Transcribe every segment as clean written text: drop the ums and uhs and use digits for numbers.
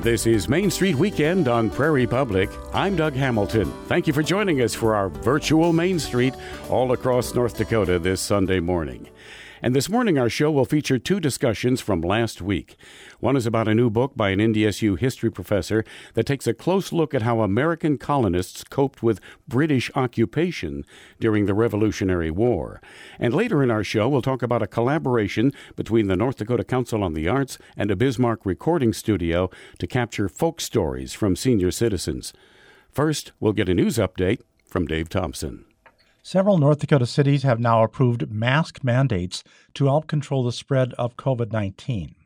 This is Main Street Weekend on Prairie Public. I'm Doug Hamilton. Thank you for joining us for our virtual Main Street all across North Dakota this Sunday morning. And this morning our show will feature two discussions from last week. One is about a new book by an NDSU history professor that takes a close look at how American colonists coped with British occupation during the Revolutionary War. And later in our show, we'll talk about a collaboration between the North Dakota Council on the Arts and a Bismarck recording studio to capture folk stories from senior citizens. First, we'll get a news update from Dave Thompson. Several North Dakota cities have now approved mask mandates to help control the spread of COVID-19.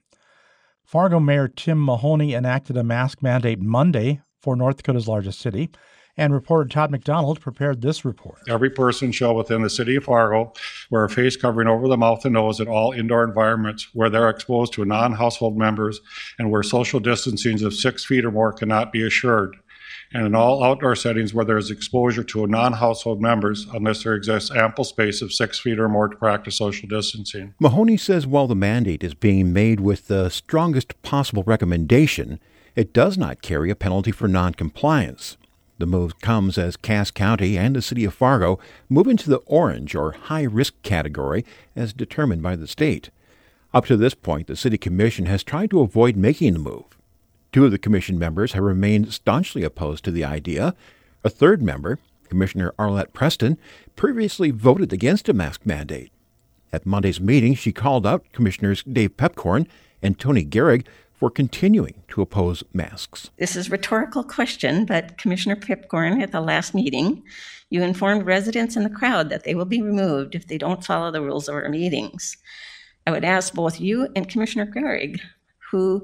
Fargo Mayor Tim Mahoney enacted a mask mandate Monday for North Dakota's largest city, and reporter Todd McDonald prepared this report. Every person shall within the city of Fargo wear a face covering over the mouth and nose at all indoor environments where they're exposed to non-household members and where social distancing of 6 feet or more cannot be assured, and in all outdoor settings where there is exposure to non-household members unless there exists ample space of 6 feet or more to practice social distancing. Mahoney says while the mandate is being made with the strongest possible recommendation, it does not carry a penalty for noncompliance. The move comes as Cass County and the city of Fargo move into the orange or high-risk category as determined by the state. Up to this point, the city commission has tried to avoid making the move. Two of the commission members have remained staunchly opposed to the idea. A third member, Commissioner Arlette Preston, previously voted against a mask mandate. At Monday's meeting, she called out Commissioners Dave Pepcorn and Tony Gehrig for continuing to oppose masks. This is a rhetorical question, but Commissioner Pepcorn, at the last meeting, you informed residents in the crowd that they will be removed if they don't follow the rules of our meetings. I would ask both you and Commissioner Gehrig, who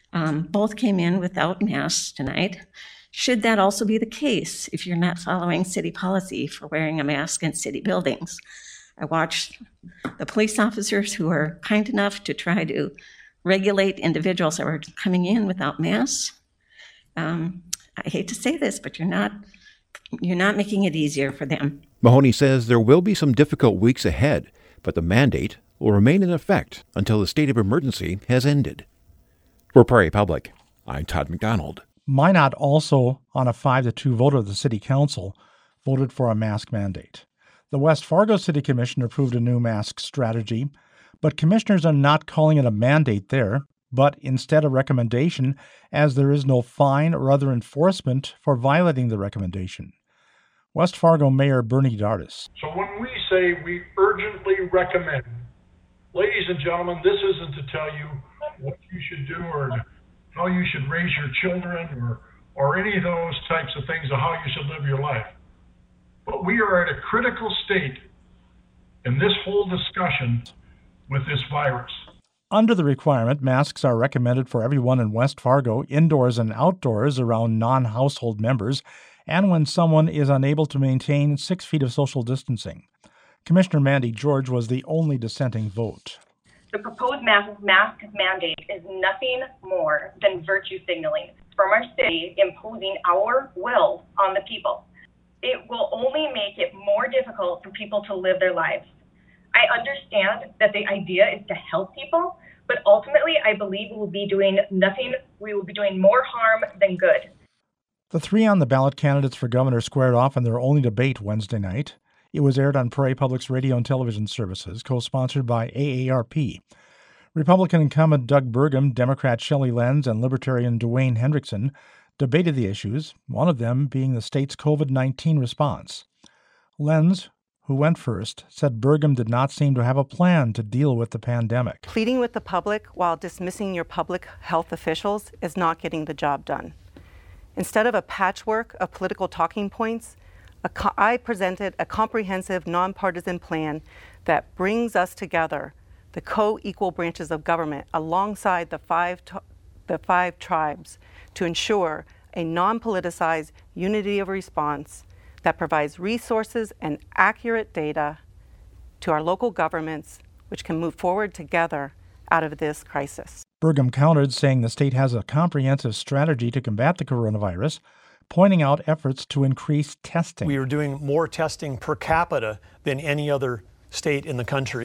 both came in without masks tonight. Should that also be the case if you're not following city policy for wearing a mask in city buildings? I watched the police officers who are kind enough to try to regulate individuals that were coming in without masks. I hate to say this, but you're not making it easier for them. Mahoney says there will be some difficult weeks ahead, but the mandate will remain in effect until the state of emergency has ended. For Prairie Public, I'm Todd McDonald. Minot also, on a 5-2 vote of the city council, voted for a mask mandate. The West Fargo City Commission approved a new mask strategy, but commissioners are not calling it a mandate there, but instead a recommendation, as there is no fine or other enforcement for violating the recommendation. West Fargo Mayor Bernie Dardis. So when we say we urgently recommend, ladies and gentlemen, this isn't to tell you what you should do or how you should raise your children or any of those types of things of how you should live your life. But we are at a critical state in this whole discussion with this virus. Under the requirement, masks are recommended for everyone in West Fargo, indoors and outdoors around non-household members, and when someone is unable to maintain 6 feet of social distancing. Commissioner Mandy George was the only dissenting vote. The proposed mask mandate is nothing more than virtue signaling from our city imposing our will on the people. It will only make it more difficult for people to live their lives. I understand that the idea is to help people, but ultimately I believe we will be doing more harm than good. The three on-the-ballot candidates for governor squared off in their only debate Wednesday night. It was aired on Prairie Public's radio and television services, co-sponsored by AARP. Republican incumbent Doug Burgum, Democrat Shelley Lenz, and Libertarian Dwayne Hendrickson debated the issues, one of them being the state's COVID-19 response. Lenz, who went first, said Burgum did not seem to have a plan to deal with the pandemic. Pleading with the public while dismissing your public health officials is not getting the job done. Instead of a patchwork of political talking points, I presented a comprehensive, nonpartisan plan that brings us together, the co-equal branches of government, alongside the five tribes, to ensure a non-politicized unity of response that provides resources and accurate data to our local governments, which can move forward together out of this crisis. Burgum countered, saying the state has a comprehensive strategy to combat the coronavirus, pointing out efforts to increase testing. We are doing more testing per capita than any other state in the country.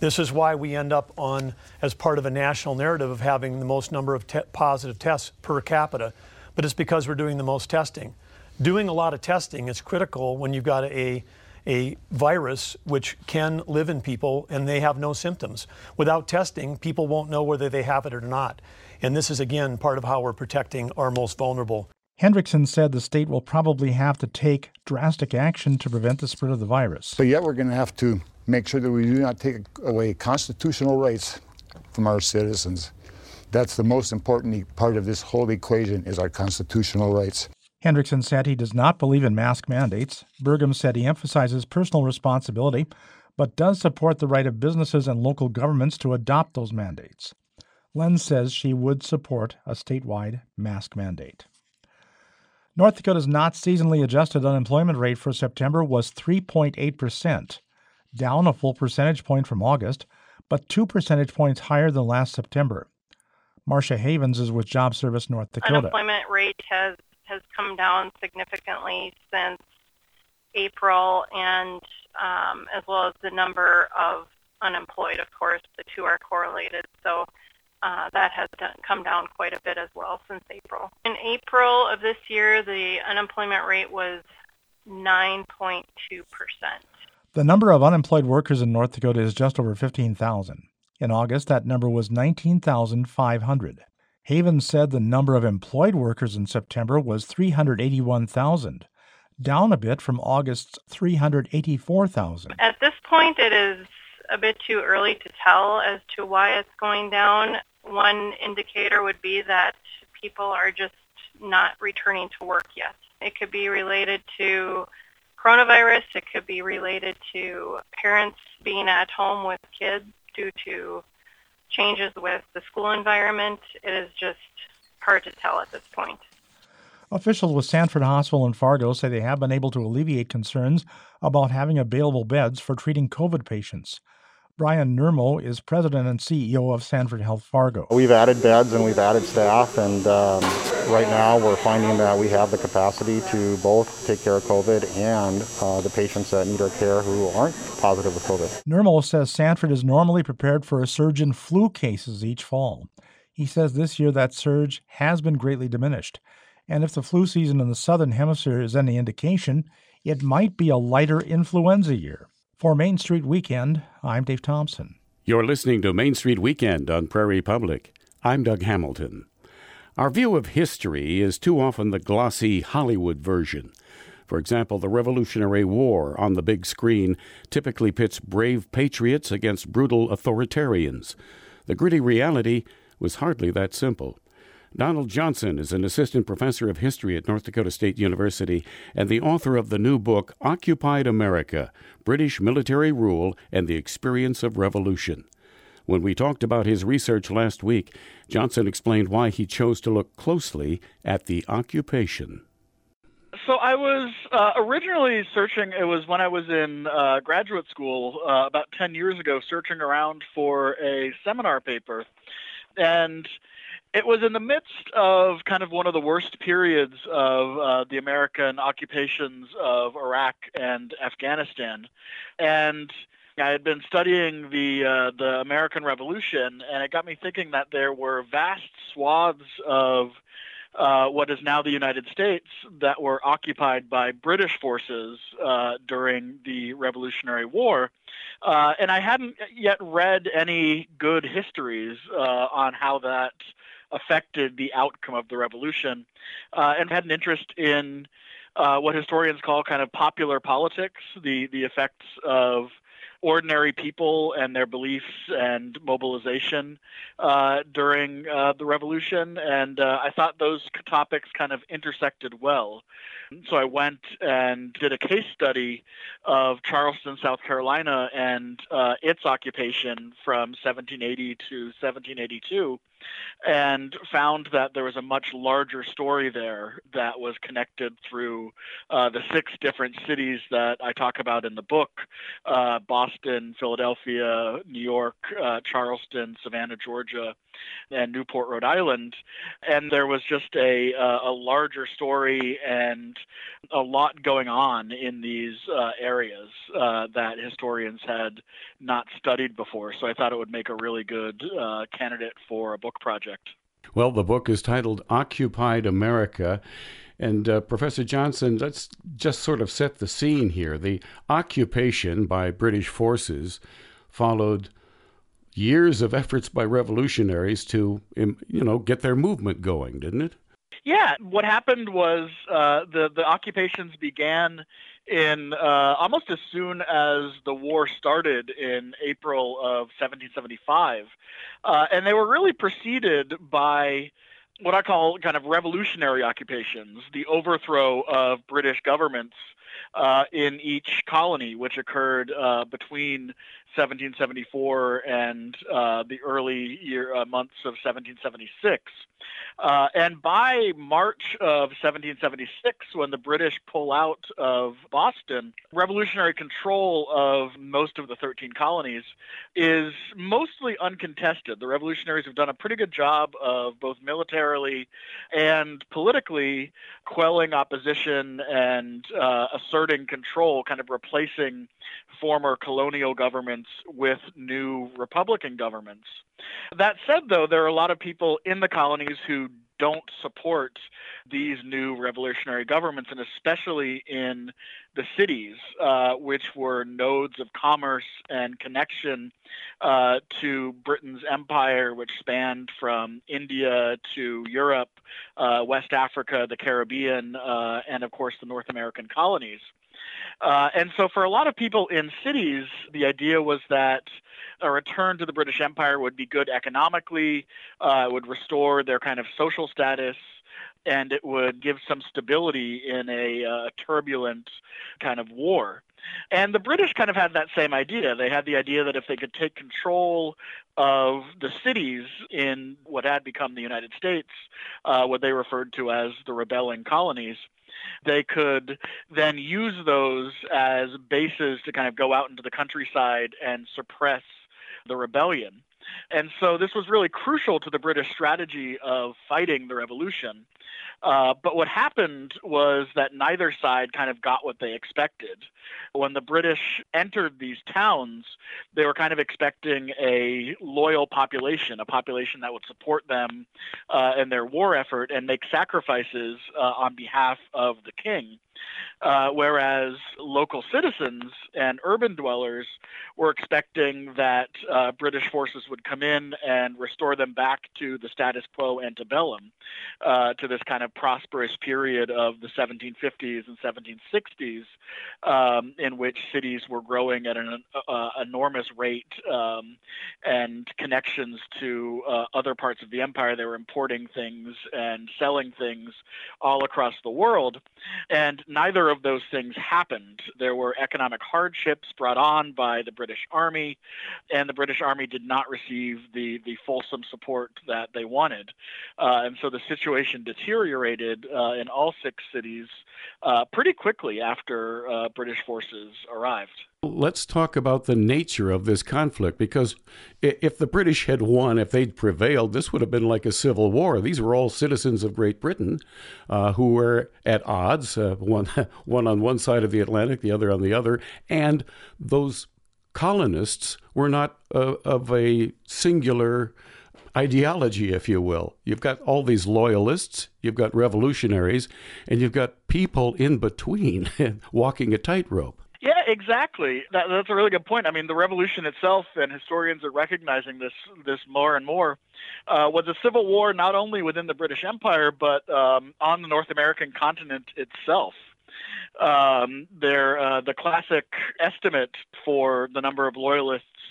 This is why we end up on, as part of a national narrative, of having the most number of positive tests per capita, but it's because we're doing the most testing. Doing a lot of testing is critical when you've got a virus which can live in people and they have no symptoms. Without testing, people won't know whether they have it or not. And this is, again, part of how we're protecting our most vulnerable. Hendrickson said the state will probably have to take drastic action to prevent the spread of the virus. But yet we're going to have to make sure that we do not take away constitutional rights from our citizens. That's the most important part of this whole equation, is our constitutional rights. Hendrickson said he does not believe in mask mandates. Burgum said he emphasizes personal responsibility, but does support the right of businesses and local governments to adopt those mandates. Lenz says she would support a statewide mask mandate. North Dakota's not seasonally adjusted unemployment rate for September was 3.8%, down a full percentage point from August, but 2 percentage points higher than last September. Marcia Havens is with Job Service North Dakota. Unemployment rate has come down significantly since April, and as well as the number of unemployed. Of course, the two are correlated, so that has come down quite a bit as well since April. In April of this year, the unemployment rate was 9.2%. The number of unemployed workers in North Dakota is just over 15,000. In August, that number was 19,500. Havens said the number of employed workers in September was 381,000, down a bit from August's 384,000. At this point, it is a bit too early to tell as to why it's going down. One indicator would be that people are just not returning to work yet. It could be related to coronavirus. It could be related to parents being at home with kids due to changes with the school environment. It is just hard to tell at this point. Officials with Sanford Hospital in Fargo say they have been able to alleviate concerns about having available beds for treating COVID patients. Brian Nurmo is president and CEO of Sanford Health Fargo. We've added beds and we've added staff, and right now we're finding that we have the capacity to both take care of COVID and the patients that need our care who aren't positive with COVID. Nurmo says Sanford is normally prepared for a surge in flu cases each fall. He says this year that surge has been greatly diminished, and if the flu season in the Southern Hemisphere is any indication, it might be a lighter influenza year. For Main Street Weekend, I'm Dave Thompson. You're listening to Main Street Weekend on Prairie Public. I'm Doug Hamilton. Our view of history is too often the glossy Hollywood version. For example, the Revolutionary War on the big screen typically pits brave patriots against brutal authoritarians. The gritty reality was hardly that simple. Donald Johnson is an assistant professor of history at North Dakota State University and the author of the new book, Occupied America, British Military Rule and the Experience of Revolution. When we talked about his research last week, Johnson explained why he chose to look closely at the occupation. So I was originally searching, it was when I was in graduate school about 10 years ago, searching around for a seminar paper. And it was in the midst of kind of one of the worst periods of the American occupations of Iraq and Afghanistan. And I had been studying the American Revolution, and it got me thinking that there were vast swaths of what is now the United States that were occupied by British forces during the Revolutionary War. And I hadn't yet read any good histories on how that affected the outcome of the revolution, and had an interest in what historians call kind of popular politics, the effects of ordinary people and their beliefs and mobilization during the revolution. And I thought those topics kind of intersected well. So I went and did a case study of Charleston, South Carolina, and its occupation from 1780 to 1782. and found that there was a much larger story there that was connected through the 6 different cities that I talk about in the book, Boston, Philadelphia, New York, Charleston, Savannah, Georgia, and Newport, Rhode Island. And there was just a larger story and a lot going on in these areas that historians had not studied before. So I thought it would make a really good candidate for a book project. Well, the book is titled Occupied America. And Professor Johnson, let's just sort of set the scene here. The occupation by British forces followed years of efforts by revolutionaries to, get their movement going, didn't it? Yeah, what happened was the occupations began in almost as soon as the war started in April of 1775. And they were really preceded by what I call kind of revolutionary occupations, the overthrow of British governments in each colony, which occurred between 1774 and the early months of 1776. And by March of 1776, when the British pull out of Boston, revolutionary control of most of the 13 colonies is mostly uncontested. The revolutionaries have done a pretty good job of both militarily and politically quelling opposition and asserting control, kind of replacing former colonial governments with new Republican governments. That said, though, there are a lot of people in the colonies who don't support these new revolutionary governments, and especially in the cities, which were nodes of commerce and connection to Britain's empire, which spanned from India to Europe, West Africa, the Caribbean, and, of course, the North American colonies. And so for a lot of people in cities, the idea was that a return to the British Empire would be good economically, it would restore their kind of social status, and it would give some stability in a turbulent kind of war. And the British kind of had that same idea. They had the idea that if they could take control of the cities in what had become the United States, what they referred to as the rebelling colonies, they could then use those as bases to kind of go out into the countryside and suppress the rebellion. And so this was really crucial to the British strategy of fighting the revolution. But what happened was that neither side kind of got what they expected. When the British entered these towns, they were kind of expecting a loyal population, a population that would support them in their war effort and make sacrifices on behalf of the king. Whereas local citizens and urban dwellers were expecting that British forces would come in and restore them back to the status quo antebellum, to this kind of prosperous period of the 1750s and 1760s, in which cities were growing at an enormous rate and connections to other parts of the empire. They were importing things and selling things all across the world. And neither of those things happened. There were economic hardships brought on by the British Army, and the British Army did not receive the fulsome support that they wanted. And so the situation deteriorated in all 6 cities pretty quickly after British forces arrived. Let's talk about the nature of this conflict, because if the British had won, if they'd prevailed, this would have been like a civil war. These were all citizens of Great Britain who were at odds, one on one side of the Atlantic, the other on the other, and those colonists were not of a singular ideology, if you will. You've got all these loyalists, you've got revolutionaries, and you've got people in between walking a tightrope. Yeah, exactly. That's a really good point. I mean, the revolution itself, and historians are recognizing this more and more, was a civil war not only within the British Empire, but on the North American continent itself. The classic estimate for the number of loyalists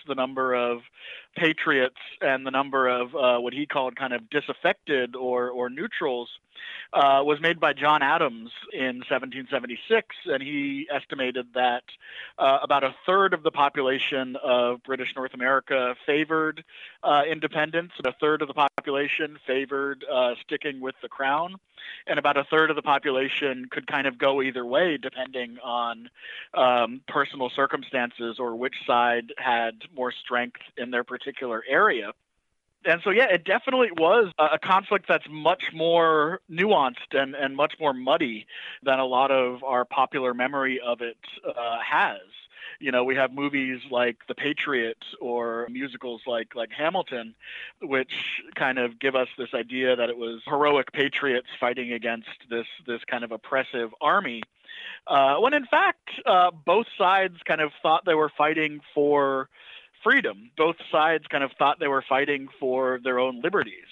the number of patriots and the number of what he called kind of disaffected or neutrals was made by John Adams in 1776, and he estimated that about a third of the population of British North America favored independence, a third of the population favored sticking with the crown, and about a third of the population could kind of go either way depending on personal circumstances or which side had more strength in their particular area. And so, yeah, it definitely was a conflict that's much more nuanced and much more muddy than a lot of our popular memory of it has. You know, we have movies like The Patriot or musicals like Hamilton, which kind of give us this idea that it was heroic patriots fighting against this kind of oppressive army. When in fact, both sides kind of thought they were fighting for freedom. Both sides kind of thought they were fighting for their own liberties.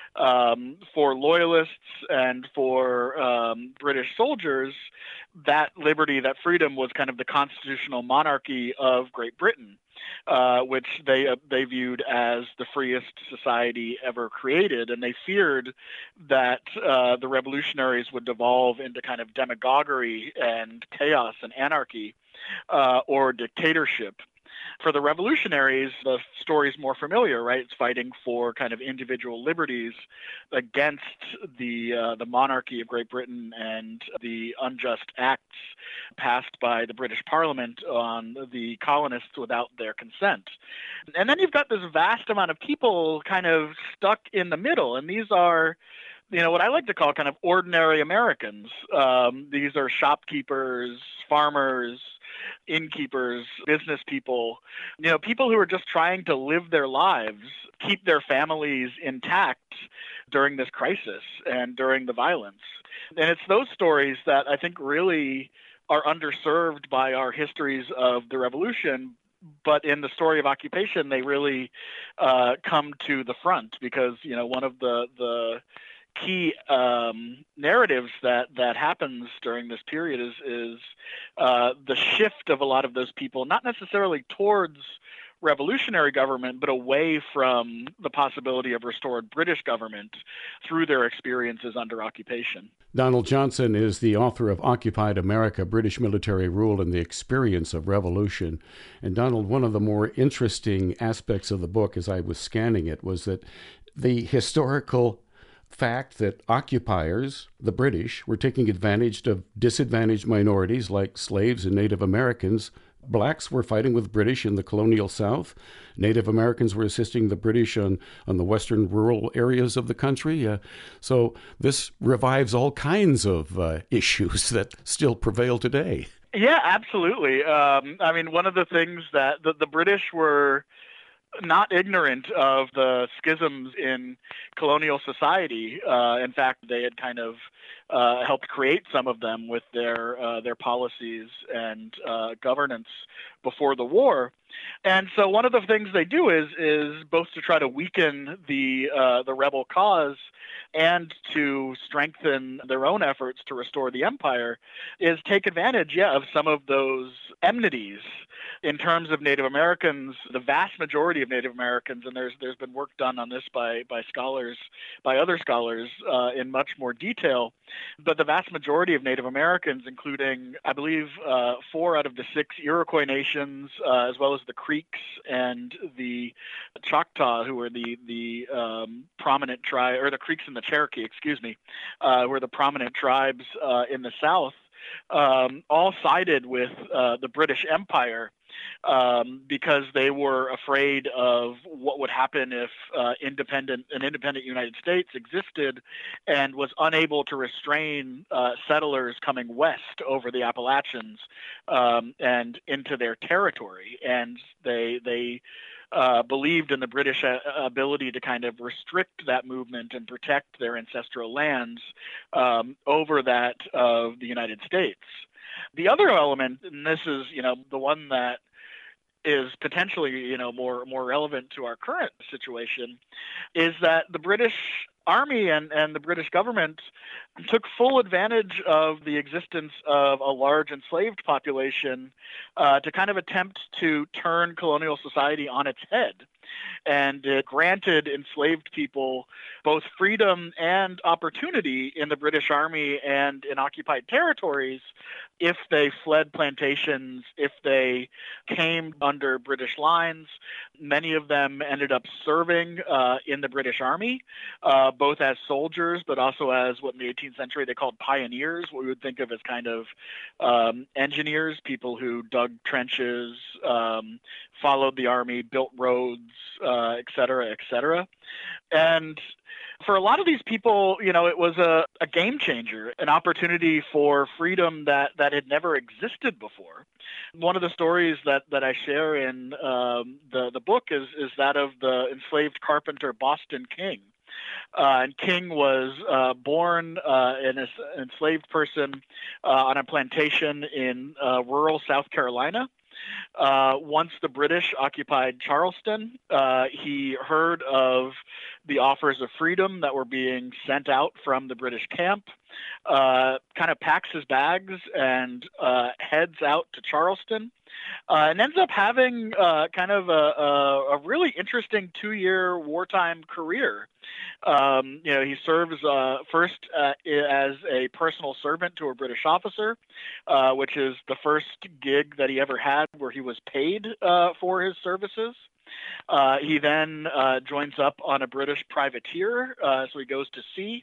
For loyalists and for British soldiers, that liberty, that freedom was kind of the constitutional monarchy of Great Britain, which they viewed as the freest society ever created. And they feared that the revolutionaries would devolve into kind of demagoguery and chaos and anarchy or dictatorship. For the revolutionaries, the story's more familiar, right? It's fighting for kind of individual liberties against the monarchy of Great Britain and the unjust acts passed by the British Parliament on the colonists without their consent. And then you've got this vast amount of people kind of stuck in the middle, and these are, you know, what I like to call kind of ordinary Americans. These are shopkeepers, farmers, innkeepers, business people, you know, people who are just trying to live their lives, keep their families intact during this crisis and during the violence. And it's those stories that I think really are underserved by our histories of the revolution. But in the story of occupation, they really come to the front because, you know, one of the key narratives that happens during this period is the shift of a lot of those people, not necessarily towards revolutionary government, but away from the possibility of restored British government through their experiences under occupation. Donald Johnson is the author of Occupied America, British Military Rule and the Experience of Revolution. And Donald, one of the more interesting aspects of the book as I was scanning it was that the historical fact that occupiers, the British, were taking advantage of disadvantaged minorities like slaves and Native Americans. Blacks were fighting with British in the colonial South. Native Americans were assisting the British on the western rural areas of the country. So this revives all kinds of issues that still prevail today. Yeah, absolutely. I mean, one of the things that the British were not ignorant of the schisms in colonial society. In fact, they had kind of helped create some of them with their policies and governance before the war. And so one of the things they do is both to try to weaken the rebel cause and to strengthen their own efforts to restore the empire, is take advantage, of some of those enmities. In terms of Native Americans, the vast majority of Native Americans, and there's been work done on this by scholars, by other scholars in much more detail, but the vast majority of Native Americans, including, I believe, 4 out of the 6 Iroquois nations, as well as the Creeks and the Choctaw, who were the prominent tribe, or the Creeks and the Cherokee, who were the prominent tribes in the South, all sided with the British Empire because they were afraid of what would happen if an independent United States existed and was unable to restrain settlers coming west over the Appalachians and into their territory. And they believed in the British ability to kind of restrict that movement and protect their ancestral lands over that of the United States. The other element, and this is, the one that is potentially, more relevant to our current situation, is that the British Army and the British government took full advantage of the existence of a large enslaved population to kind of attempt to turn colonial society on its head. And it granted enslaved people both freedom and opportunity in the British Army and in occupied territories if they fled plantations, if they came under British lines. Many of them ended up serving in the British Army, both as soldiers, but also as what in the 18th century they called pioneers, what we would think of as kind of engineers, people who dug trenches, followed the army, built roads, et cetera, et cetera. And for a lot of these people, it was a game changer, an opportunity for freedom that had never existed before. One of the stories that I share in the book is that of the enslaved carpenter Boston King. And King was born an enslaved person on a plantation in rural South Carolina. Once the British occupied Charleston, he heard of the offers of freedom that were being sent out from the British camp, kind of packs his bags and heads out to Charleston, and ends up having kind of a really interesting 2-year wartime career. He serves first as a personal servant to a British officer, which is the first gig that he ever had where he was paid for his services. He then joins up on a British privateer, so he goes to sea.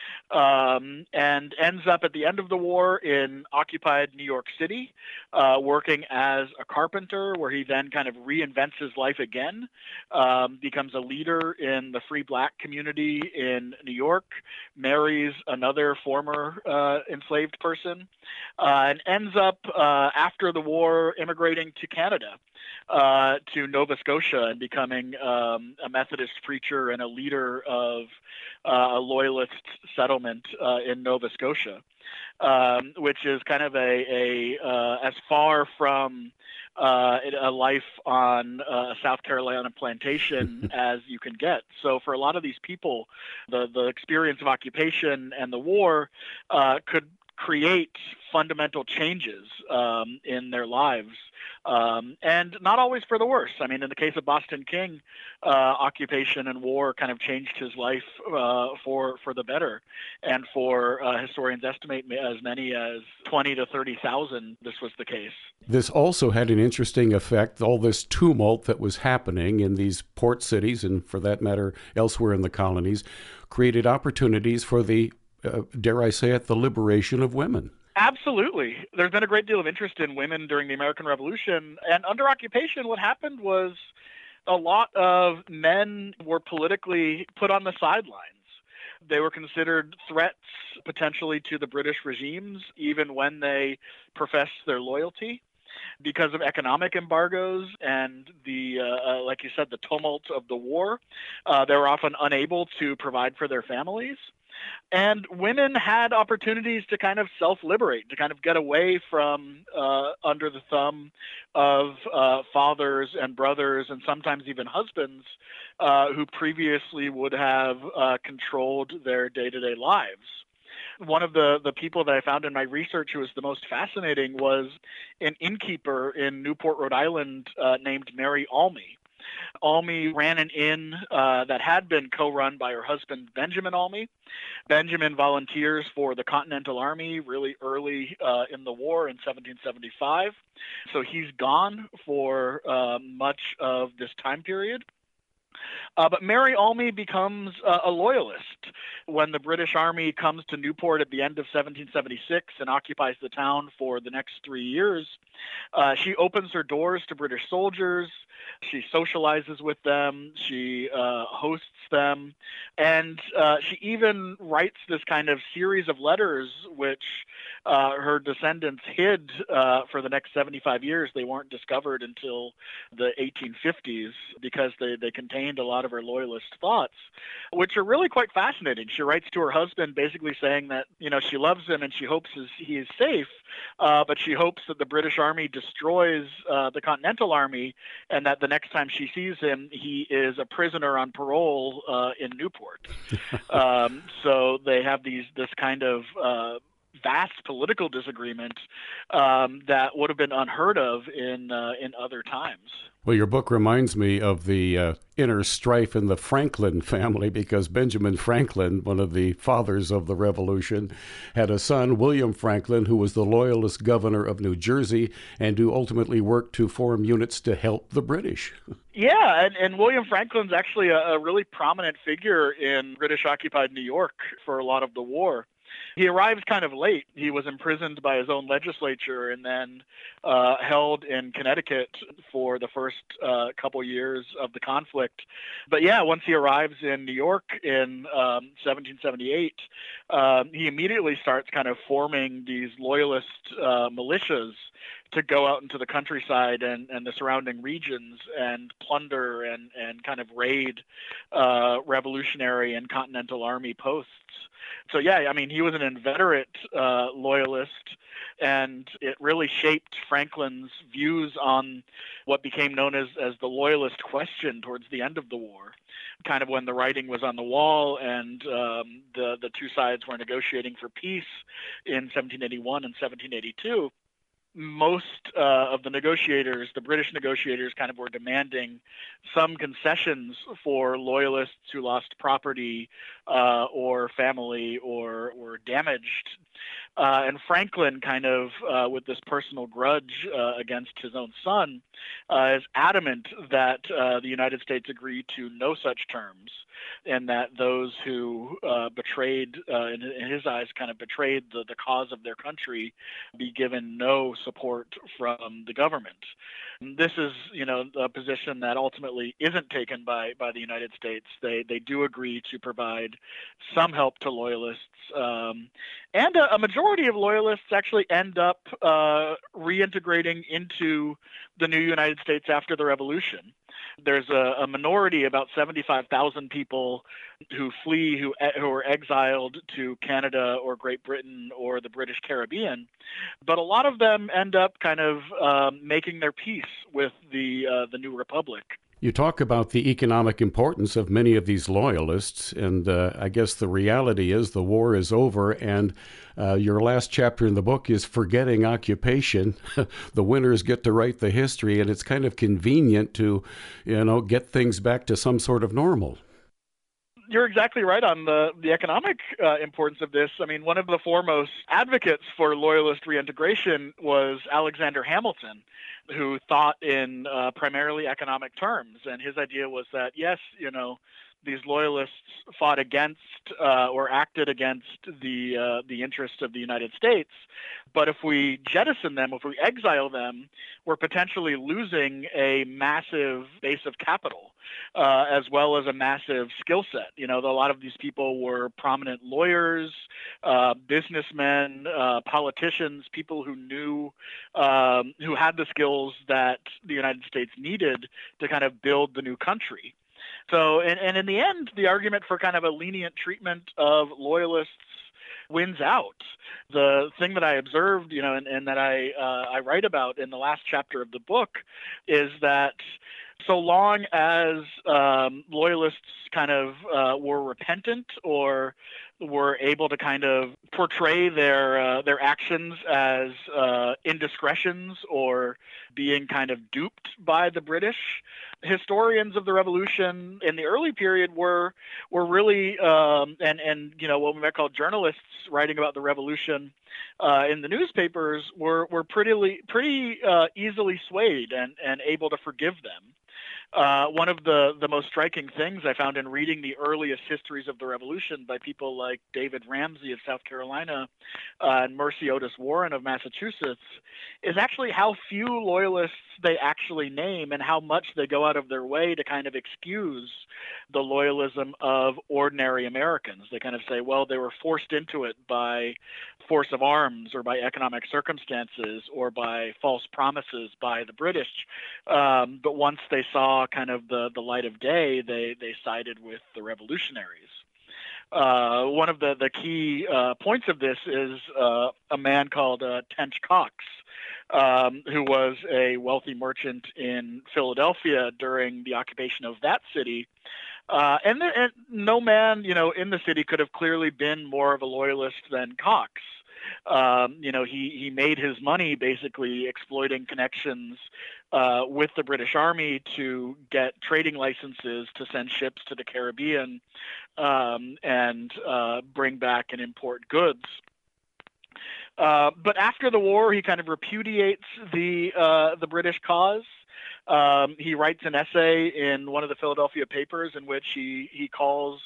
And ends up at the end of the war in occupied New York City, working as a carpenter, where he then kind of reinvents his life again, becomes a leader in the free black community in New York, marries another former enslaved person, and ends up, after the war, immigrating to Canada, to Nova Scotia, and becoming a Methodist preacher and a leader of a loyalist settlement in Nova Scotia, which is kind of as far from a life on a South Carolina plantation as you can get. So for a lot of these people, the experience of occupation and the war could create fundamental changes in their lives, and not always for the worse. I mean, in the case of Boston King, occupation and war kind of changed his life for the better, and for historians estimate as many as 20 to 30,000 this was the case. This also had an interesting effect, all this tumult that was happening in these port cities, and for that matter elsewhere in the colonies, created opportunities for the dare I say it, the liberation of women. Absolutely. There's been a great deal of interest in women during the American Revolution. And under occupation, what happened was a lot of men were politically put on the sidelines. They were considered threats potentially to the British regimes, even when they professed their loyalty. Because of economic embargoes and the, like you said, the tumult of the war, they were often unable to provide for their families. And women had opportunities to kind of self-liberate, to kind of get away from under the thumb of fathers and brothers and sometimes even husbands who previously would have controlled their day-to-day lives. One of the people that I found in my research who was the most fascinating was an innkeeper in Newport, Rhode Island named Mary Almy. Almy ran an inn that had been co-run by her husband, Benjamin Almy. Benjamin volunteers for the Continental Army really early in the war in 1775. So he's gone for much of this time period. But Mary Almy becomes a loyalist when the British Army comes to Newport at the end of 1776 and occupies the town for the next 3 years. She opens her doors to British soldiers. She socializes with them. She hosts them. And she even writes this kind of series of letters which her descendants hid for the next 75 years. They weren't discovered until the 1850s because they contained a lot of her loyalist thoughts, which are really quite fascinating. she writes to her husband basically saying that, she loves him and she hopes he is safe, but she hopes that the British Army destroys the Continental Army and that the next time she sees him, he is a prisoner on parole in Newport. So they have this kind of vast political disagreement that would have been unheard of in other times. Well, your book reminds me of the inner strife in the Franklin family, because Benjamin Franklin, one of the fathers of the Revolution, had a son, William Franklin, who was the Loyalist governor of New Jersey and who ultimately worked to form units to help the British. Yeah, and William Franklin's actually a really prominent figure in British-occupied New York for a lot of the war. He arrived kind of late. He was imprisoned by his own legislature and then held in Connecticut for the first couple years of the conflict. But yeah, once he arrives in New York in 1778, he immediately starts kind of forming these loyalist militias to go out into the countryside and the surrounding regions and plunder and kind of raid Revolutionary and Continental Army posts. So yeah, I mean, he was an inveterate loyalist, and it really shaped Franklin's views on what became known as the Loyalist question towards the end of the war, kind of when the writing was on the wall and the two sides were negotiating for peace in 1781 and 1782. Most of the negotiators, the British negotiators, kind of were demanding some concessions for loyalists who lost property or family or were damaged. And Franklin, kind of with this personal grudge against his own son, is adamant that the United States agreed to no such terms, and that those who betrayed, in his eyes, kind of betrayed the cause of their country, be given no support from the government. And this is, a position that ultimately isn't taken by the United States. They do agree to provide some help to loyalists, and a majority of loyalists actually end up reintegrating into the new United States after the Revolution. There's a minority, about 75,000 people who flee, who are exiled to Canada or Great Britain or the British Caribbean. But a lot of them end up kind of making their peace with the new republic. You talk about the economic importance of many of these loyalists, and I guess the reality is the war is over, and your last chapter in the book is Forgetting Occupation. The winners get to write the history, and it's kind of convenient to, get things back to some sort of normal. You're exactly right on the economic importance of this. I mean, one of the foremost advocates for loyalist reintegration was Alexander Hamilton, who thought in primarily economic terms. And his idea was that, yes, these loyalists fought against or acted against the interests of the United States. But if we jettison them, if we exile them, we're potentially losing a massive base of capital, as well as a massive skill set. A lot of these people were prominent lawyers, businessmen, politicians, people who knew, who had the skills that the United States needed to kind of build the new country. So, and in the end, the argument for kind of a lenient treatment of loyalists wins out. The thing that I observed, and that I write about in the last chapter of the book is that so long as loyalists kind of were repentant or were able to kind of portray their actions as indiscretions or being kind of duped by the British, historians of the Revolution in the early period were really and what we might call journalists writing about the Revolution in the newspapers were pretty easily swayed and able to forgive them. One of the most striking things I found in reading the earliest histories of the Revolution by people like David Ramsey of South Carolina and Mercy Otis Warren of Massachusetts is actually how few loyalists they actually name and how much they go out of their way to kind of excuse the loyalism of ordinary Americans. They kind of say, well, they were forced into it by force of arms or by economic circumstances or by false promises by the British. But once they saw kind of the light of day, they sided with the revolutionaries. One of the key points of this is a man called Tench Cox, who was a wealthy merchant in Philadelphia during the occupation of that city. And no man, in the city could have clearly been more of a loyalist than Cox. He made his money basically exploiting connections with the British Army to get trading licenses to send ships to the Caribbean and bring back and import goods. But after the war, he kind of repudiates the British cause. He writes an essay in one of the Philadelphia papers in which he calls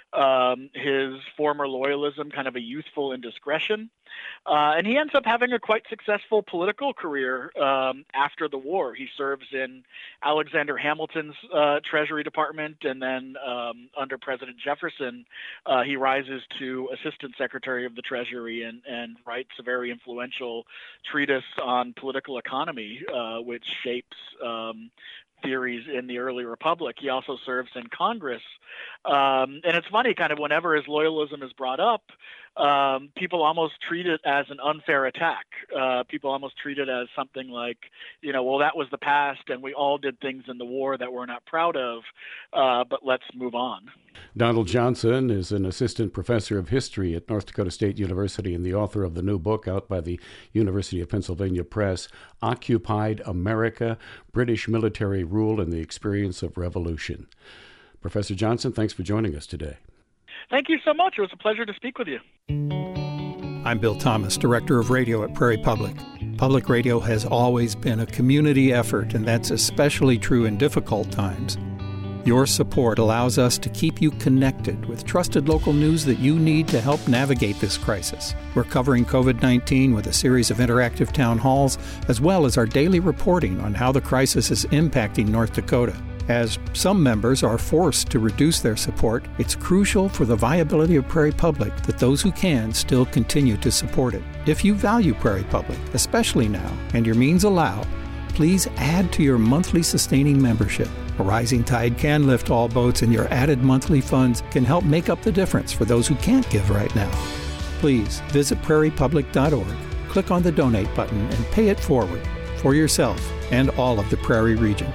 his former loyalism kind of a youthful indiscretion. And he ends up having a quite successful political career after the war. He serves in Alexander Hamilton's Treasury Department, and then under President Jefferson, he rises to Assistant Secretary of the Treasury and writes a very influential treatise on political economy, which shapes theories in the early republic. He also serves in Congress. And it's funny, kind of whenever his loyalism is brought up, people almost treat it as an unfair attack. People almost treat it as something like, well, that was the past and we all did things in the war that we're not proud of, but let's move on. Donald Johnson is an assistant professor of history at North Dakota State University and the author of the new book out by the University of Pennsylvania Press, Occupied America, British Military Rule and the Experience of Revolution. Professor Johnson, thanks for joining us today. Thank you so much. It was a pleasure to speak with you. I'm Bill Thomas, Director of Radio at Prairie Public. Public radio has always been a community effort, and that's especially true in difficult times. Your support allows us to keep you connected with trusted local news that you need to help navigate this crisis. We're covering COVID-19 with a series of interactive town halls, as well as our daily reporting on how the crisis is impacting North Dakota. As some members are forced to reduce their support, it's crucial for the viability of Prairie Public that those who can still continue to support it. If you value Prairie Public, especially now, and your means allow, please add to your monthly sustaining membership. A rising tide can lift all boats, and your added monthly funds can help make up the difference for those who can't give right now. Please visit prairiepublic.org, click on the donate button, and pay it forward for yourself and all of the Prairie region.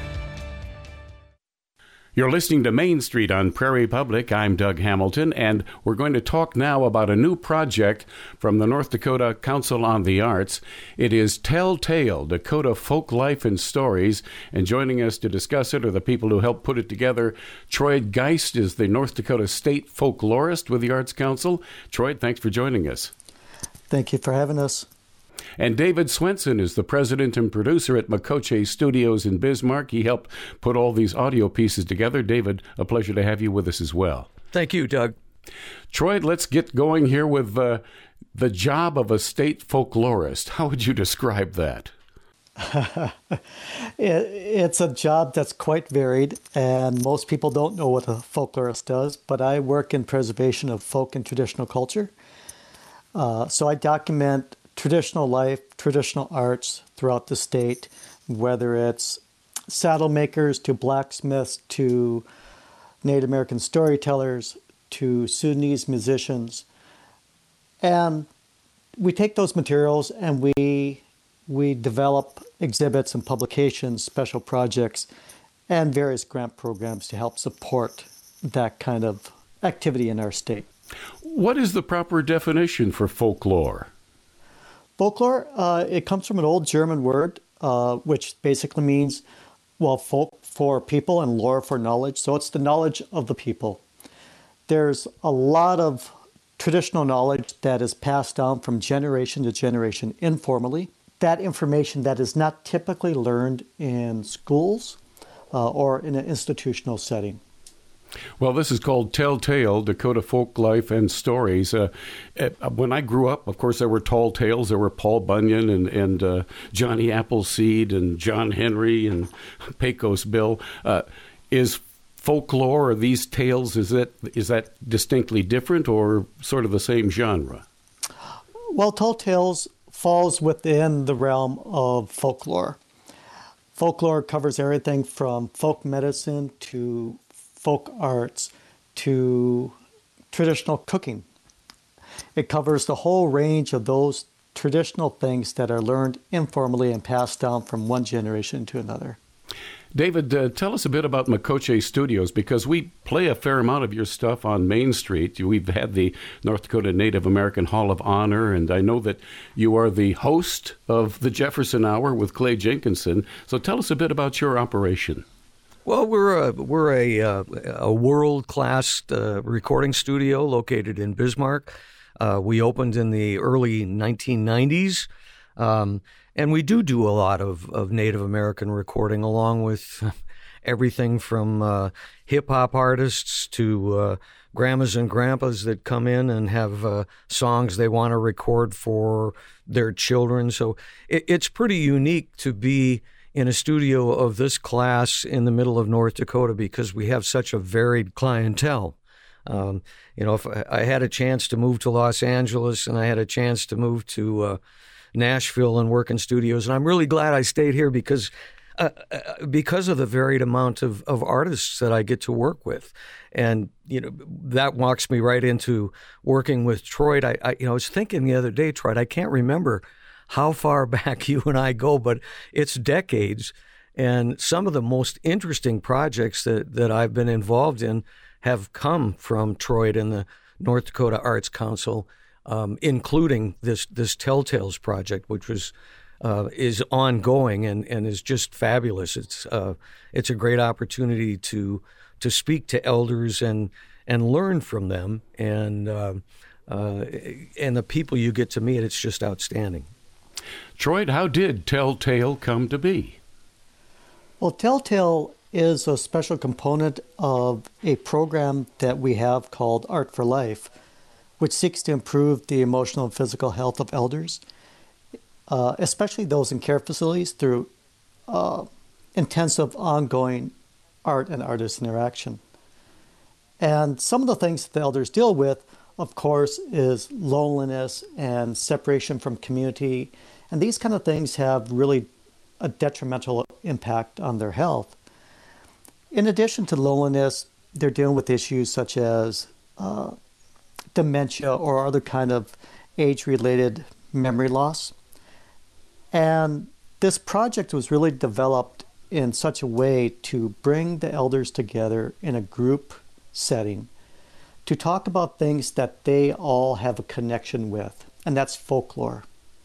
You're listening to Main Street on Prairie Public. I'm Doug Hamilton, and we're going to talk now about a new project from the North Dakota Council on the Arts. It is Telltale, Dakota Folk Life and Stories, and joining us to discuss it are the people who helped put it together. Troy Geist is the North Dakota State Folklorist with the Arts Council. Troy, thanks for joining us. Thank you for having us. And David Swenson is the president and producer at Makoche Studios in Bismarck. He helped put all these audio pieces together. David, a pleasure to have you with us as well. Thank you, Doug. Troy, let's get going here with the job of a state folklorist. How would you describe that? It's a job that's quite varied, and most people don't know what a folklorist does, but I work in preservation of folk and traditional culture. So I document traditional life, traditional arts throughout the state, whether it's saddle makers to blacksmiths to Native American storytellers to Sudanese musicians. And we take those materials and we develop exhibits and publications, special projects, and various grant programs to help support that kind of activity in our state. What is the proper definition for folklore? Folklore, it comes from an old German word, which basically means, folk for people and lore for knowledge. So it's the knowledge of the people. There's a lot of traditional knowledge that is passed down from generation to generation informally. That information that is not typically learned in schools or in an institutional setting. Well, this is called Telltale, Dakota Folk Life and Stories. When I grew up, of course, there were tall tales. There were Paul Bunyan and Johnny Appleseed and John Henry and Pecos Bill. Is folklore or these tales, is that distinctly different or sort of the same genre? Well, tall tales falls within the realm of folklore. Folklore covers everything from folk medicine to folk arts to traditional cooking. It covers the whole range of those traditional things that are learned informally and passed down from one generation to another. David, tell us a bit about Makoche Studios, because we play a fair amount of your stuff on Main Street. We've had the North Dakota Native American Hall of Honor, and I know that you are the host of the Jefferson Hour with Clay Jenkinson. So tell us a bit about your operation. Well, we're a world-class recording studio located in Bismarck. We opened in the early 1990s. And we do a lot of Native American recording, along with everything from hip-hop artists to grandmas and grandpas that come in and have songs they want to record for their children. So it's pretty unique to be in a studio of this class in the middle of North Dakota, because we have such a varied clientele. If I had a chance to move to Los Angeles and I had a chance to move to Nashville and work in studios, and I'm really glad I stayed here because of the varied amount of artists that I get to work with. And that walks me right into working with Troy. I was thinking the other day, Troy, I can't remember how far back you and I go, but it's decades. And some of the most interesting projects that I've been involved in have come from Troy and the North Dakota Arts Council, including this Telltales project, which is ongoing and is just fabulous. It's a great opportunity to speak to elders and learn from them, and the people you get to meet. It's just outstanding. Troy, how did Telltale come to be? Well, Telltale is a special component of a program that we have called Art for Life, which seeks to improve the emotional and physical health of elders, especially those in care facilities, through intensive ongoing art and artist interaction. And some of the things that the elders deal with, of course, is loneliness and separation from community. And these kind of things have really a detrimental impact on their health. In addition to loneliness, they're dealing with issues such as dementia or other kind of age-related memory loss. And this project was really developed in such a way to bring the elders together in a group setting to talk about things that they all have a connection with, and that's folklore.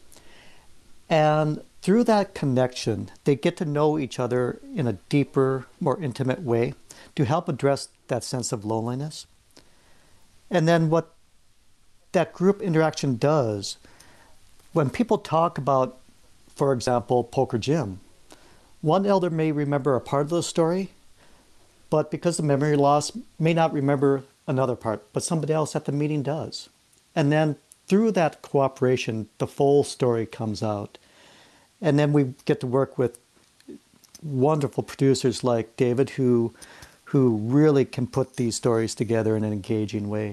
And through that connection, they get to know each other in a deeper, more intimate way to help address that sense of loneliness. And then what that group interaction does, when people talk about, for example, Poker Jim, one elder may remember a part of the story, but because of memory loss, may not remember another part, but somebody else at the meeting does. And then through that cooperation, the full story comes out. And then we get to work with wonderful producers like David, who really can put these stories together in an engaging way.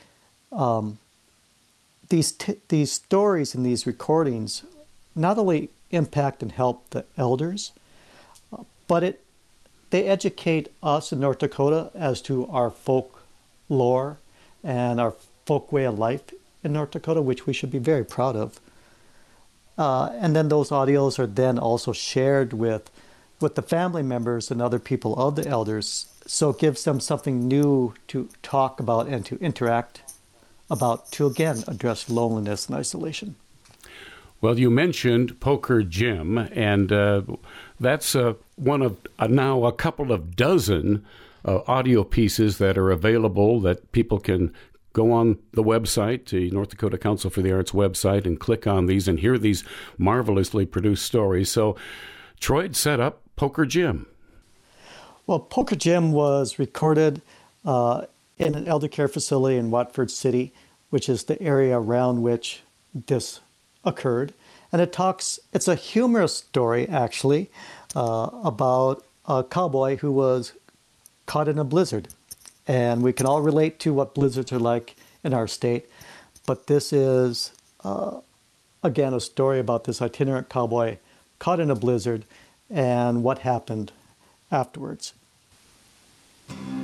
These stories and these recordings not only impact and help the elders, but they educate us in North Dakota as to our folk lore and our folk way of life in North Dakota, which we should be very proud of. And then those audios are then also shared with the family members and other people of the elders. So it gives them something new to talk about and to interact about to, again, address loneliness and isolation. Well, you mentioned Poker Jim, and that's one of now a couple of dozen audio pieces that are available that people can go on the website, the North Dakota Council for the Arts website, and click on these and hear these marvelously produced stories. So Troy set up Poker Jim. Well, Poker Jim was recorded in an elder care facility in Watford City, which is the area around which this occurred. And it's a humorous story, actually, about a cowboy who was caught in a blizzard. And we can all relate to what blizzards are like in our state. But this is, again, a story about this itinerant cowboy caught in a blizzard and what happened afterwards.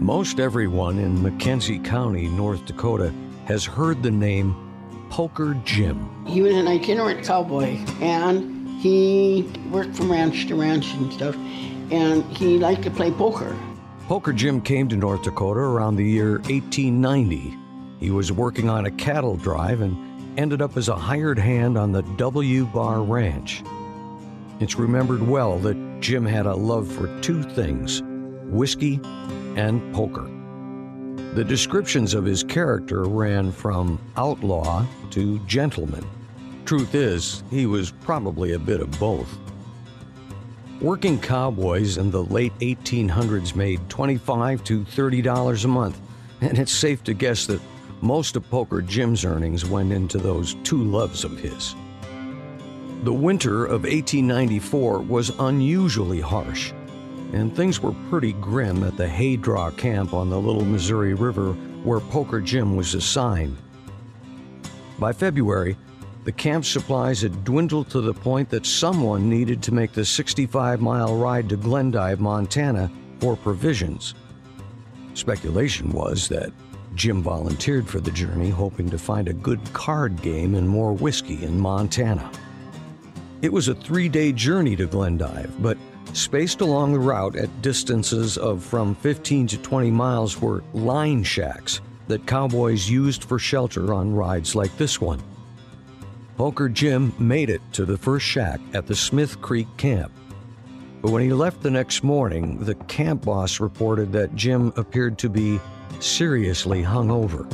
Most everyone in Mackenzie County, North Dakota, has heard the name Poker Jim. He was an itinerant cowboy, and he worked from ranch to ranch and stuff, and he liked to play poker. Poker Jim came to North Dakota around the year 1890. He was working on a cattle drive and ended up as a hired hand on the W Bar Ranch. It's remembered well that Jim had a love for two things, whiskey and poker. The descriptions of his character ran from outlaw to gentleman. Truth is, he was probably a bit of both. Working cowboys in the late 1800s made $25 to $30 a month, and it's safe to guess that most of Poker Jim's earnings went into those two loves of his. The winter of 1894 was unusually harsh, and things were pretty grim at the hay draw camp on the Little Missouri River where Poker Jim was assigned. By February, the camp supplies had dwindled to the point that someone needed to make the 65-mile ride to Glendive, Montana for provisions. Speculation was that Jim volunteered for the journey, hoping to find a good card game and more whiskey in Montana. It was a 3-day journey to Glendive, but spaced along the route at distances of from 15 to 20 miles were line shacks that cowboys used for shelter on rides like this one. Poker Jim made it to the first shack at the Smith Creek camp. But when he left the next morning, the camp boss reported that Jim appeared to be seriously hungover.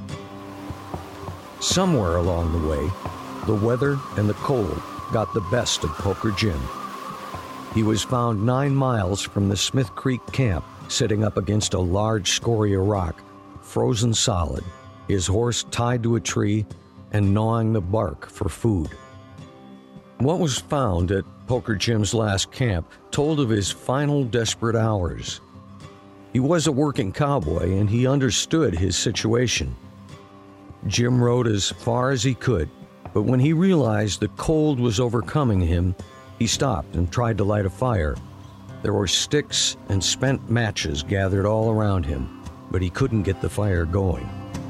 Somewhere along the way, the weather and the cold got the best of Poker Jim. He was found 9 miles from the Smith Creek camp, sitting up against a large scoria rock, frozen solid, his horse tied to a tree and gnawing the bark for food. What was found at Poker Jim's last camp told of his final desperate hours. He was a working cowboy and he understood his situation. Jim rode as far as he could, but when he realized the cold was overcoming him, he stopped and tried to light a fire. There were sticks and spent matches gathered all around him, but he couldn't get the fire going.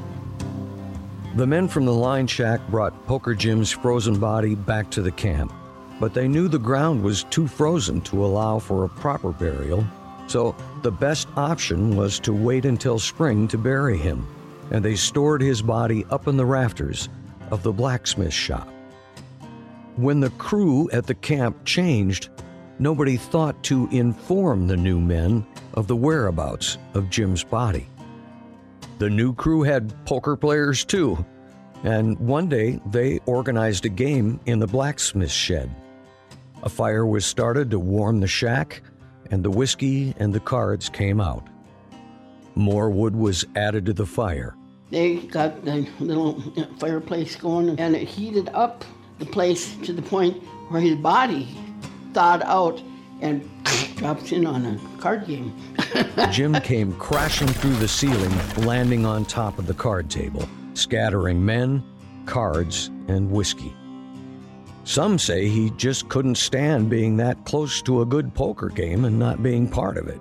The men from the line shack brought Poker Jim's frozen body back to the camp, but they knew the ground was too frozen to allow for a proper burial, so the best option was to wait until spring to bury him, and they stored his body up in the rafters of the blacksmith shop. When the crew at the camp changed, nobody thought to inform the new men of the whereabouts of Jim's body. The new crew had poker players too, and one day they organized a game in the blacksmith shed. A fire was started to warm the shack, and the whiskey and the cards came out. More wood was added to the fire. They got the little fireplace going, and it heated up the place to the point where his body thawed out and drops in on a card game. Jim came crashing through the ceiling, landing on top of the card table, scattering men, cards, and whiskey. Some say he just couldn't stand being that close to a good poker game and not being part of it.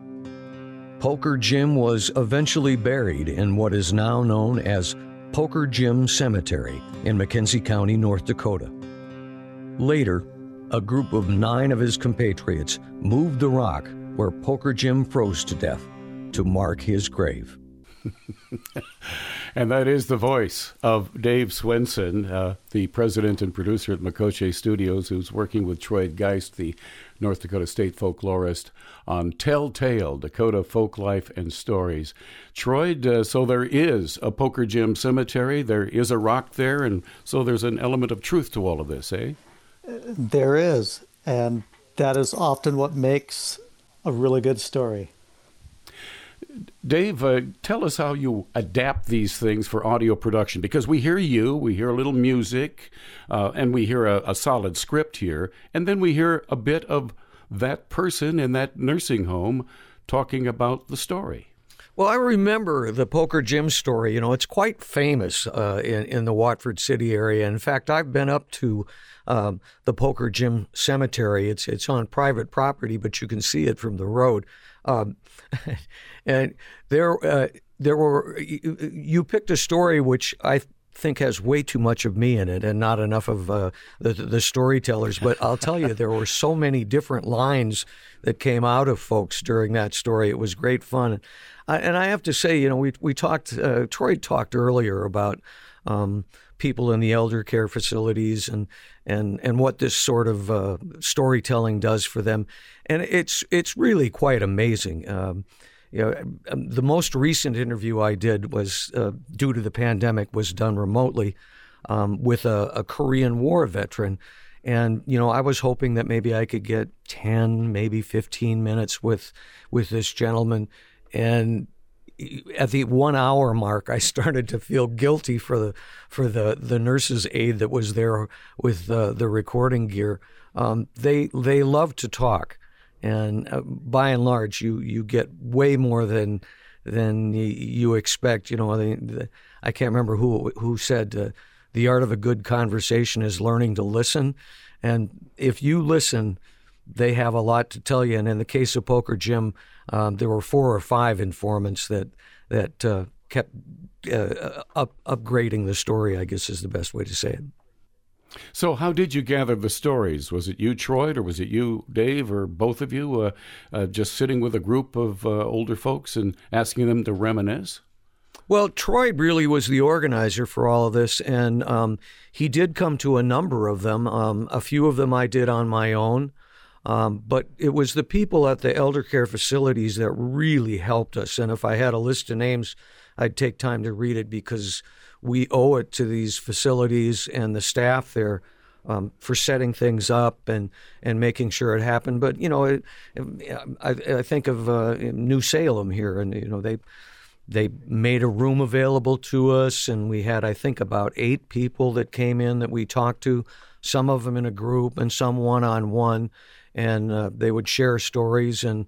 Poker Jim was eventually buried in what is now known as Poker Jim Cemetery in Mackenzie County, North Dakota. Later, a group of 9 of his compatriots moved the rock where Poker Jim froze to death to mark his grave. And that is the voice of Dave Swenson, the president and producer at Makoche Studios, who's working with Troy Geist, the North Dakota State folklorist, on Telltale, Dakota Folk Life and Stories. Troy, so there is a Poker Jim Cemetery, there is a rock there, and so there's an element of truth to all of this, eh? There is, and that is often what makes a really good story. Dave, tell us how you adapt these things for audio production, because we hear you, we hear a little music, and we hear a solid script here, and then we hear a bit of that person in that nursing home talking about the story. Well, I remember the Poker Jim story. You know, it's quite famous in the Watford City area. In fact, I've been up to the Poker Jim Cemetery. It's on private property, but you can see it from the road. And there were, you picked a story which I think has way too much of me in it and not enough of the storytellers. But I'll tell you, there were so many different lines that came out of folks during that story. It was great fun. And I have to say, we talked, Troy talked earlier about people in the elder care facilities and what this sort of storytelling does for them. And it's really quite amazing. The most recent interview I did was, due to the pandemic, was done remotely with a Korean War veteran. And, I was hoping that maybe I could get 10, maybe 15 minutes with this gentleman. And at the 1 hour mark, I started to feel guilty for the nurse's aide that was there with the recording gear. They love to talk. And by and large, you get way more than you expect. I can't remember who said the art of a good conversation is learning to listen. And if you listen, they have a lot to tell you. And in the case of Poker Jim, there were 4 or 5 informants that kept upgrading the story, I guess is the best way to say it. So how did you gather the stories? Was it you, Troy, or was it you, Dave, or both of you just sitting with a group of older folks and asking them to reminisce? Well, Troy really was the organizer for all of this, and he did come to a number of them. A few of them I did on my own, but it was the people at the elder care facilities that really helped us. And if I had a list of names, I'd take time to read it because we owe it to these facilities and the staff there for setting things up and making sure it happened. But, I think of New Salem here, and, they made a room available to us, and we had, I think, about 8 people that came in that we talked to, some of them in a group and some one-on-one, and they would share stories. And,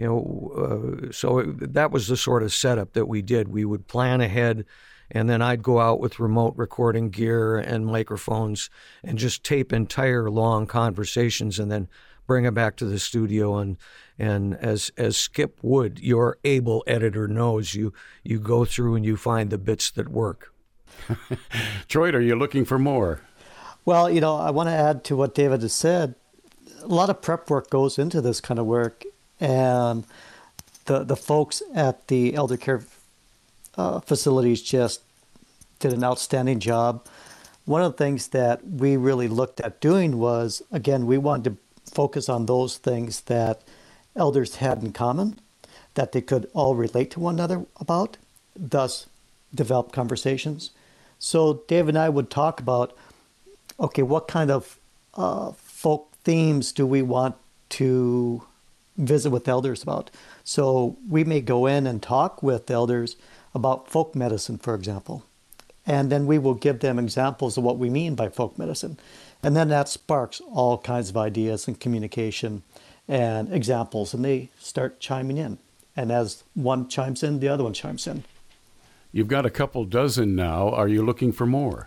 so that was the sort of setup that we did. We would plan ahead, and then I'd go out with remote recording gear and microphones and just tape entire long conversations and then bring it back to the studio. And as Skip Wood, your able editor, knows, you go through and you find the bits that work. Troy, are you looking for more? Well, I want to add to what David has said. A lot of prep work goes into this kind of work, and the folks at the elder care facilities just did an outstanding job. One of the things that we really looked at doing was, again, we wanted to focus on those things that elders had in common, that they could all relate to one another about, thus develop conversations. So Dave and I would talk about, okay, what kind of folk themes do we want to visit with elders about? So we may go in and talk with elders about folk medicine, for example. And then we will give them examples of what we mean by folk medicine. And then that sparks all kinds of ideas and communication and examples, and they start chiming in. And as one chimes in, the other one chimes in. You've got a couple dozen now. Are you looking for more?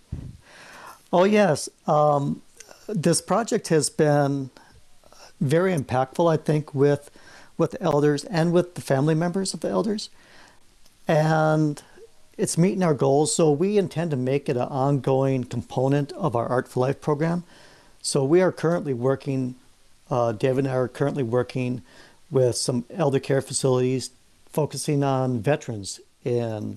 Oh, yes. This project has been very impactful, I think, with elders and with the family members of the elders. And it's meeting our goals, so we intend to make it an ongoing component of our Art for Life program. So we are currently working, Dave and I are currently working with some elder care facilities focusing on veterans. And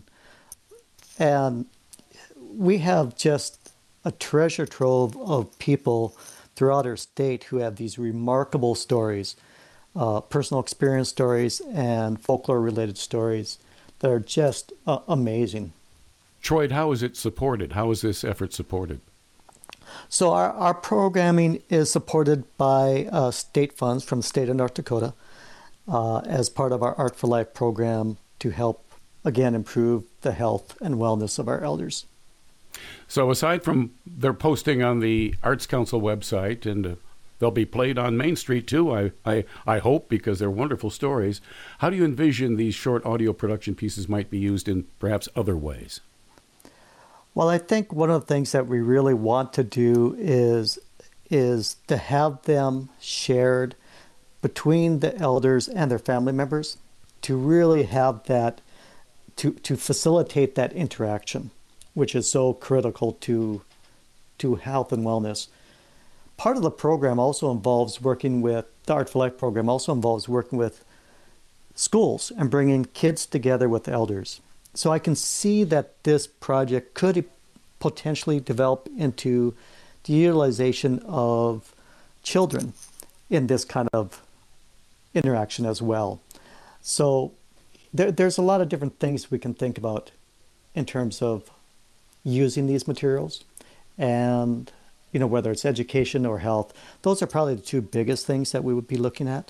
we have just a treasure trove of people throughout our state who have these remarkable stories, personal experience stories and folklore-related stories that are just amazing. Troy, how is it supported? How is this effort supported? So our programming is supported by state funds from the state of North Dakota as part of our Art for Life program to help, again, improve the health and wellness of our elders. So aside from their posting on the Arts Council website, and they'll be played on Main Street too, I hope, because they're wonderful stories, how do you envision these short audio production pieces might be used in perhaps other ways? Well, I think one of the things that we really want to do is to have them shared between the elders and their family members to really have that, to facilitate that interaction, which is so critical to health and wellness. Part of the program also involves working with, the Art for Life program also involves working with schools and bringing kids together with elders. So I can see that this project could potentially develop into the utilization of children in this kind of interaction as well. So there's a lot of different things we can think about in terms of using these materials, and whether it's education or health. Those are probably the two biggest things that we would be looking at.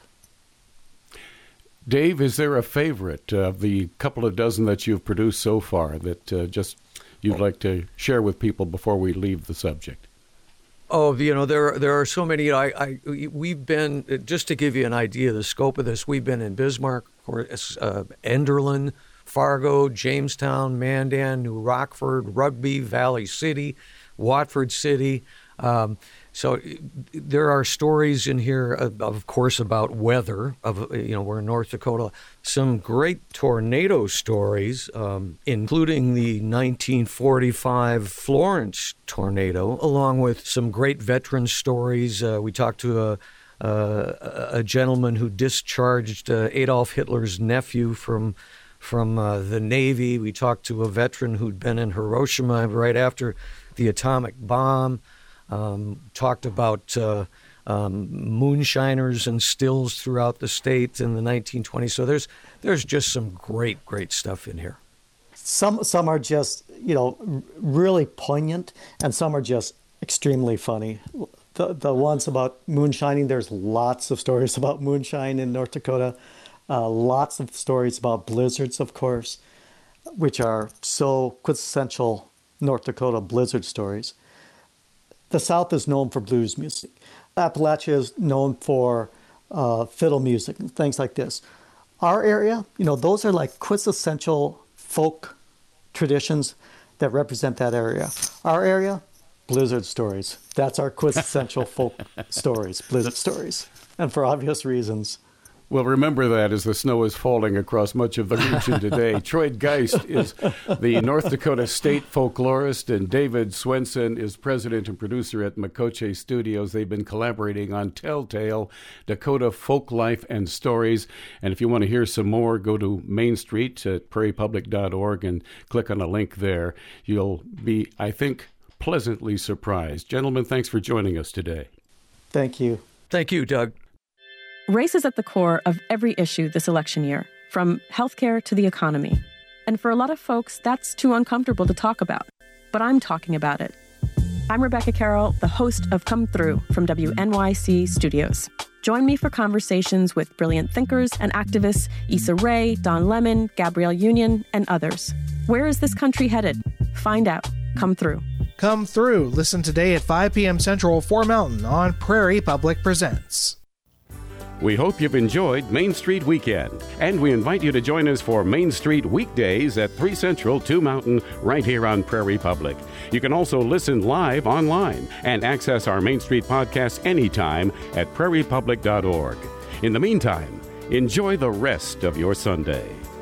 Dave, is there a favorite of the couple of dozen that you've produced so far that just you'd like to share with people before we leave the subject? Oh, there are so many. We've been, just to give you an idea of the scope of this, we've been in Bismarck, Enderlin, Fargo, Jamestown, Mandan, New Rockford, Rugby, Valley City, Watford City. So there are stories in here, of course, about weather. We're in North Dakota. Some great tornado stories, including the 1945 Florence tornado, along with some great veteran stories. We talked to a gentleman who discharged Adolf Hitler's nephew from the Navy. We talked to a veteran who'd been in Hiroshima right after the atomic bomb. Talked about moonshiners and stills throughout the state in the 1920s. So there's just some great stuff in here. Some are just really poignant, and some are just extremely funny. The ones about moonshining, there's lots of stories about moonshine in North Dakota. Lots of stories about blizzards, of course, which are so quintessential North Dakota blizzard stories. The South is known for blues music. Appalachia is known for fiddle music and things like this. Our area, those are like quintessential folk traditions that represent that area. Our area, blizzard stories. That's our quintessential folk stories, blizzard stories, and for obvious reasons. Well, remember that as the snow is falling across much of the region today. Troy Geist is the North Dakota state folklorist, and David Swenson is president and producer at Makoche Studios. They've been collaborating on Telltale, Dakota Folk Life and Stories. And if you want to hear some more, go to Main Street at prairiepublic.org and click on a link there. You'll be, I think, pleasantly surprised. Gentlemen, thanks for joining us today. Thank you. Thank you, Doug. Race is at the core of every issue this election year, from healthcare to the economy. And for a lot of folks, that's too uncomfortable to talk about. But I'm talking about it. I'm Rebecca Carroll, the host of Come Through from WNYC Studios. Join me for conversations with brilliant thinkers and activists Issa Rae, Don Lemon, Gabrielle Union, and others. Where is this country headed? Find out. Come Through. Come Through. Listen today at 5 p.m. Central, 4 Mountain on Prairie Public Presents. We hope you've enjoyed Main Street Weekend, and we invite you to join us for Main Street weekdays at 3 Central, 2 Mountain, right here on Prairie Public. You can also listen live online and access our Main Street podcast anytime at prairiepublic.org. In the meantime, enjoy the rest of your Sunday.